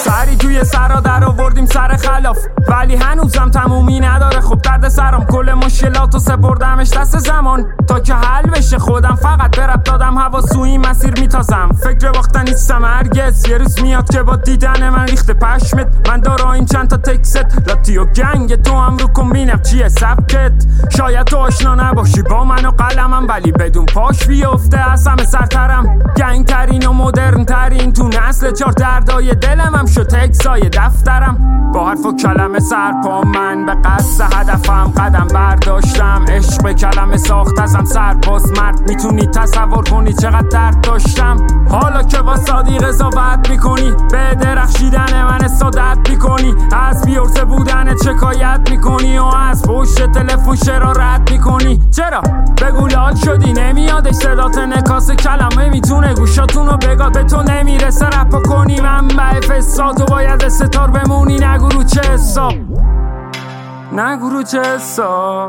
سری توی سرا در آوردیم سر خلاف، ولی هنوزم تمومی نداره. خب درد سرم کل مشکلاتو سپردمش دست زمان تا که حل بشه. خودم فقط برب دادم هوا سوی مسیر میتازم. فکر باختن نیستم هرگز، یه روز میاد که با دیدن من ریخته پشمت. من دارم چند تا تکست لاتی و گنگ تو هم رو کن بینم چیه سبکت. شاید تو آشنا نباشی با من و قلمم، ولی بدون پاش بیفته از همه سرترم. گنگ ترین و مدرن ترین تو نسل چار دردای دلم هم شد تکسای دفترم. با حرف و کلمه سرپا من به قصد هدفم قدم برداشتم. عشق به کلمه ساخت ازم سرباز مرد، میتونی تصور کنی چقدر درد داشتم. حالا که با صادی قضاوت میکنی، به درخشیدن من استادت میکنی، از بیورزه بودن شکایت میکنی و از پشت تلفن شرارت میکنی. چرا بگو لال شدی نمیادش صدات نکاس کلمه میتونه گوشاتونو بگاد. به تو نمیرسه رپا کنی منبع فساد و باید ستار بمونی. نگو رو چه حساب، نگو رو چه حساب.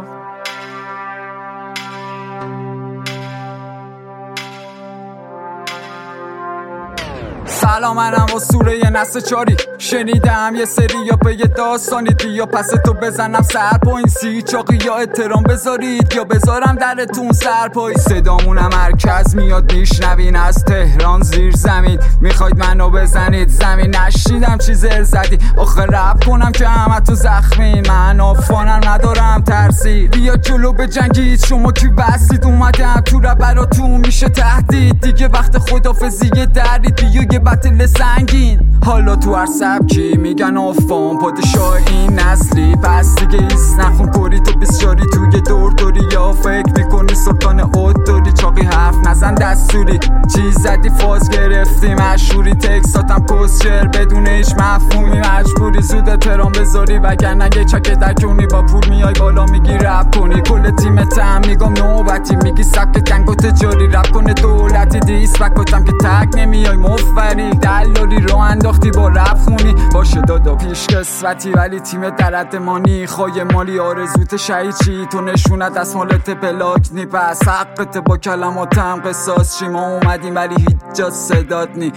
سلام منم اسطوره یه نسل چاری، شنیدم یه سری یا به یه داستانی یا پس تو بزنم سر با این سی چاقی، یا احترام بذارید یا بذارم درتون سرپایی. صدامونم مرکز میاد میشنوین از تهران زیر زمین، میخواید منو بزنید زمین. نشیدم چی زر زدی آخه رپ کنم که همه تو زخمین. من آفانم ندارم ترسی، بیا جلو بجنگید. شما کی بستید اومدم تو رپ براتون میشه تهدید. دیگه وقت خدافزیه درید، بیا یه بطل سنگین. حالا تو هر سبکی میگن آفان پادشاه این نسلی، پس دیگه ایست نخون کوری تو بسیاری توی دور دوری. یا فکر میکنی سلطان اوت داری، چاقی حرف نزن دستوری. چیز زدی فاز گرفتی مشهوری، تکساتم کسچر بدون هیچ مفهومی. مجبوری زود احترام بذاری وگرنه یه چک درکونی. با پول میای بالا میگی رپ کنی، کل تیمتم میگم نوبتی. میگی سبک کنگ و تجاری رپ کنه دولتی. دیس بکتم که تک نمیای مفری، دلاری رو انداختی با رپ خونی. باشه دادا پیش قسمتی ولی تیم درد مانی. خواهی مالی آرزوت شهید چی، تو نشونت از مالت بلاک نی. پس حقت با کلماتم قصاص چی. ما اومدیم ولی هیچ جا صدات نی،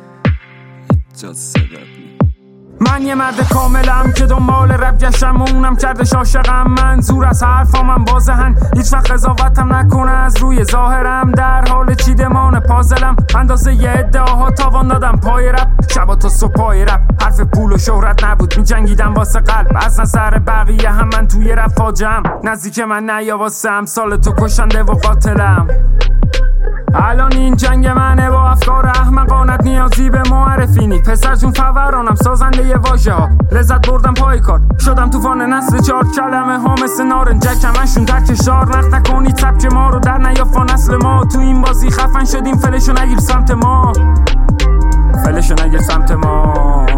هیچ جا صدات نی. من یه مرد کاملم که دنبال رپ گشتم و اونم کردش عاشقم. منظور از حرفامم بازهن، هیچ وقت قضاوتم نکنه از روی ظاهرم. در حال چیدمان پازلم، اندازه یه ادعاها تاوان دادم پای رپ. شبا تا صبح پای رپ، حرف پول و شهرت نبود میجنگیدم واسه قلب. از نظر بقیه هم من توی رپ فاجم، نزدیک من نیا واسه امثال تو کشنده و قاتلم. الان این جنگ منه با افکار احمقانت، نیازی به معرفی نی. پسر جون فورانم سازنده یه واژه ها، لذت بردم پای کار. شدم طوفان نسل چار کلمه ها مثل نارنجک همشون در کشار. نقد نکنید سبک ما رو در نیافا نسل ما. تو این بازی خفن شدیم فلشو نگیر سمت ما، فلشو نگیر سمت ما.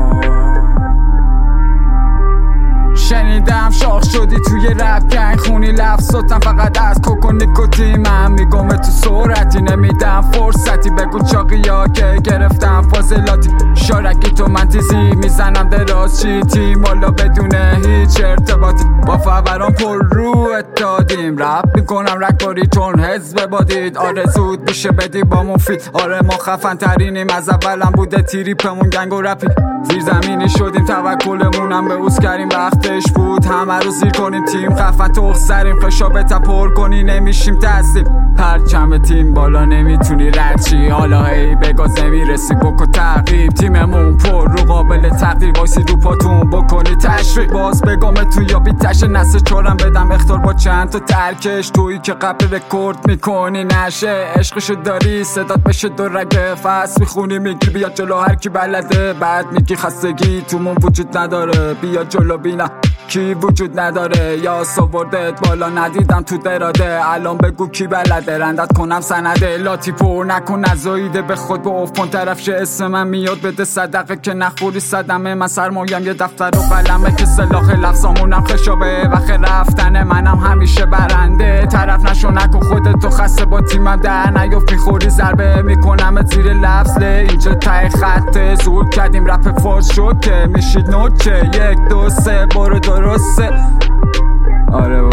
شنیدم شاخ شدی توی رپ گنگ خونی. لفظاتم فقط از کوک و نیکوتین. من میگم تو سرعتی نمیدم فرصتی. بگو چاقی ها که گرفتم فاضلاتی. شارکی تو من تیزی میزنم دراز چی تیم. والا بدون هیچ ارتباطی با فوران پر رو دادیم. رپ میکنم رکاری چون حزب بادید. آره زود میشه بدی با مفید. آره ما خفن ترینیم از اولم بوده تریپمون گنگ و رپی. زیر زمینی شدیم توکلمونم به اوز کردیم. وقتش بود همه رو زیر کنیم. تیم خفن تو سریم خشابت پر کنی نمیشیم تسلیم. پرچم تیم بالا نمیتونی رد چی. حالا هی بگاز نمیرسی بکن تعقیب. تیممون پر رو قابل تقدیر. وایسی رو پاتون بکنی تشریف. باز بگم تو یا بیتش نسل چورم بدم اختار با چند تا ترکش. تویی که قبل رکورد میکنی نشه. عشقشو داری صدات بشه دو رگه فصل میخونی. میگی بیا جلو هر کی بلده. بعد میگی خستگی تومون وجود نداره. بیا جلو بینم کی وجود نداره. یا سوردت بالا ندیدم تو دراده. الان بگو کی بلده رندت کنم سنده. لاتی پر نکن نزاییده به خود با افکن طرف شه. اسم من میاد بده صدقه که نخوری صدمه. من سرمایم یه دفتر و قلمه که سلاخ لفظامونم خشابه. وقت رفتن منم همیشه برنده. طرف نشو نکن خودتو خسته با تیمم در نیفت. میخوری ضربه میکنم زیر لفظ. اینجا ته خط زور کردیم رپ فارس شد که میشید نوچه. 1 2 3 برو درسته. آره